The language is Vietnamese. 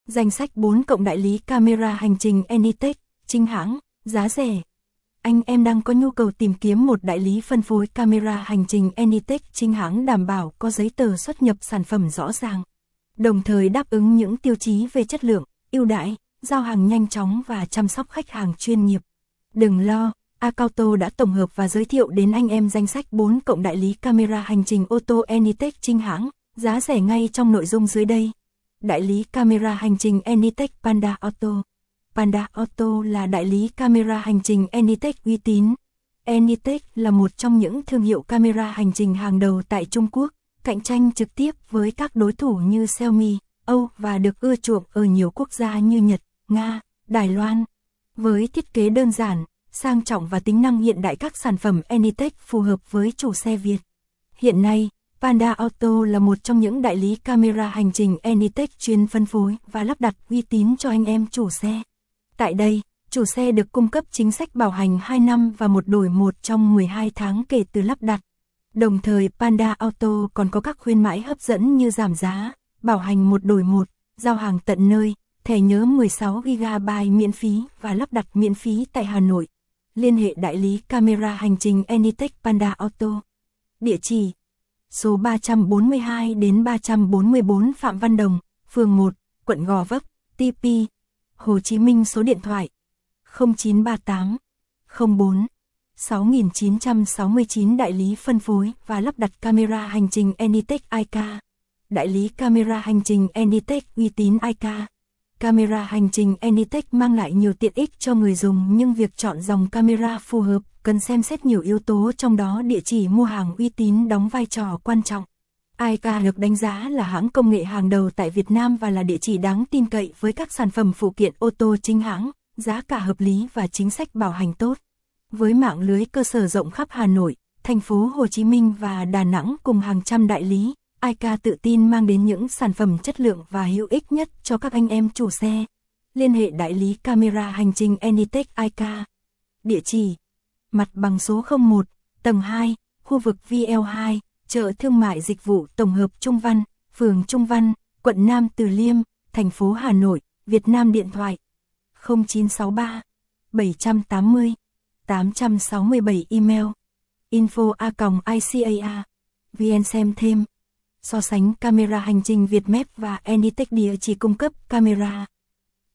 Danh sách 4 cộng đại lý camera hành trình Anytech, chính hãng, giá rẻ. Anh em đang có nhu cầu tìm kiếm một đại lý phân phối camera hành trình Anytech chính hãng đảm bảo có giấy tờ xuất nhập sản phẩm rõ ràng, đồng thời đáp ứng những tiêu chí về chất lượng, ưu đãi, giao hàng nhanh chóng và chăm sóc khách hàng chuyên nghiệp. Đừng lo, Acauto đã tổng hợp và giới thiệu đến anh em danh sách 4 cộng đại lý camera hành trình ô tô Anytech chính hãng, giá rẻ ngay trong nội dung dưới đây. Đại lý camera hành trình Anytech Panda Auto. Panda Auto là đại lý camera hành trình Anytech uy tín. Anytech là một trong những thương hiệu camera hành trình hàng đầu tại Trung Quốc, cạnh tranh trực tiếp với các đối thủ như Xiaomi, Âu và được ưa chuộng ở nhiều quốc gia như Nhật, Nga, Đài Loan. Với thiết kế đơn giản, sang trọng và tính năng hiện đại, các sản phẩm Anytech phù hợp với chủ xe Việt. Hiện nay, Panda Auto là một trong những đại lý camera hành trình Anytech chuyên phân phối và lắp đặt uy tín cho anh em chủ xe. Tại đây, chủ xe được cung cấp chính sách bảo hành 2 năm và một đổi một trong 12 tháng kể từ lắp đặt. Đồng thời Panda Auto còn có các khuyến mãi hấp dẫn như giảm giá, bảo hành một đổi một, giao hàng tận nơi, thẻ nhớ 16GB miễn phí và lắp đặt miễn phí tại Hà Nội. Liên hệ đại lý camera hành trình Anytech Panda Auto. Địa chỉ: số 342 đến 344 Phạm Văn Đồng, phường 1, quận Gò Vấp, TP, Hồ Chí Minh. Số điện thoại 0938 04 6969. Đại lý phân phối và lắp đặt camera hành trình Anytech IK. Đại lý camera hành trình Anytech uy tín IK. Camera hành trình Anytech mang lại nhiều tiện ích cho người dùng, nhưng việc chọn dòng camera phù hợp cần xem xét nhiều yếu tố, trong đó địa chỉ mua hàng uy tín đóng vai trò quan trọng. IK được đánh giá là hãng công nghệ hàng đầu tại Việt Nam và là địa chỉ đáng tin cậy với các sản phẩm phụ kiện ô tô chính hãng, giá cả hợp lý và chính sách bảo hành tốt. Với mạng lưới cơ sở rộng khắp Hà Nội, thành phố Hồ Chí Minh và Đà Nẵng cùng hàng trăm đại lý, IK tự tin mang đến những sản phẩm chất lượng và hữu ích nhất cho các anh em chủ xe. Liên hệ đại lý camera hành trình Anytech IK. Địa chỉ: mặt bằng số 01, tầng 2, khu vực VL2, chợ thương mại dịch vụ tổng hợp Trung Văn, phường Trung Văn, quận Nam Từ Liêm, thành phố Hà Nội, Việt Nam. Điện thoại 0963 780 867. Email info@ica vn. Xem thêm. So sánh camera hành trình Vietmap và Anytech. Địa chỉ cung cấp camera.